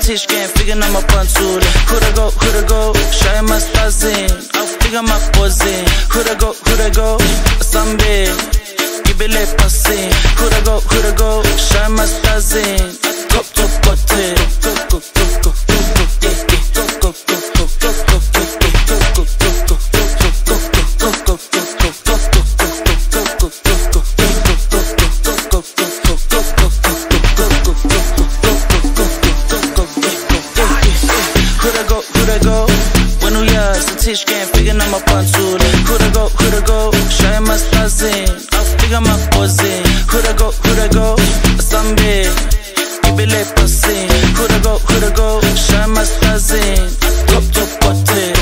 tishken, fika na mapansule. Coulda go, shaya mastazin. Fika mapozin. Coulda go, sambe. Ibele pasin. Coulda go, shaya mastazin. Go, tishken, fika na mapansule. Coulda go, shaya mastazin. Fika mapozin. Coulda go, sambe. Ibele pasin. Coulda go, shaya mastazin. Go, pote.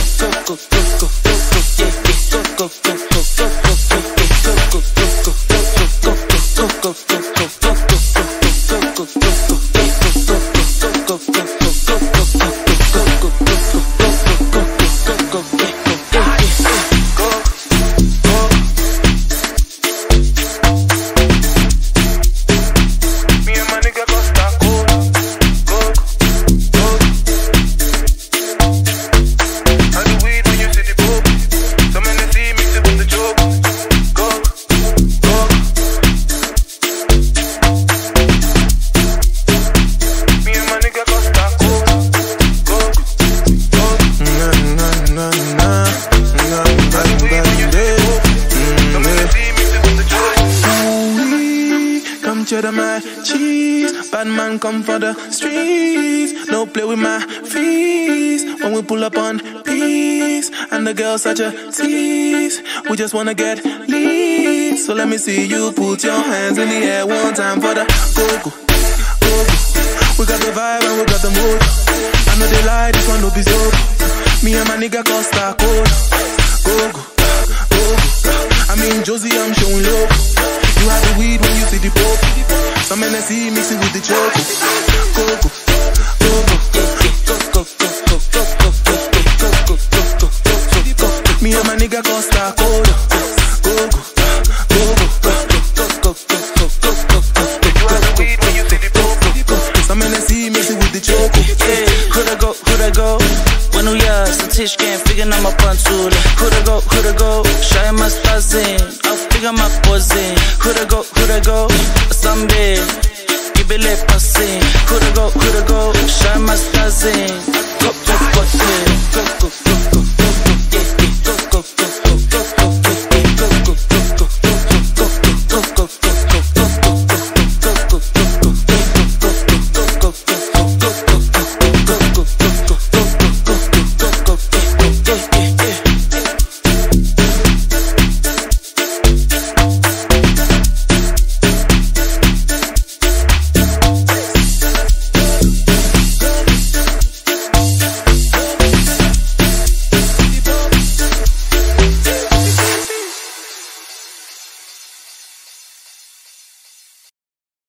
Cheddar my cheese, bad man come for the streets. No play with my fees when we pull up on peace. And the girl such a tease. We just wanna get lead. So let me see you put your hands in the air one time for the go-go. We got the vibe and we got the mood. I know they lie, this one no be so. Me and my nigga Costa Code. Go-go. I mean Josie, I'm showing love. You have the weed when you see the pop. Some NSC mix it with the choco. Me and my nigga Costa Code. You have the weed when you see the pop. Some NSC mix it with the choco. Coulda go. When we are tishken, fika na mapansule. Coulda go, shaya mastazin. Fika mapozin. Coulda go, sambe. Ibele pasin. Coulda go, shaya mastazin.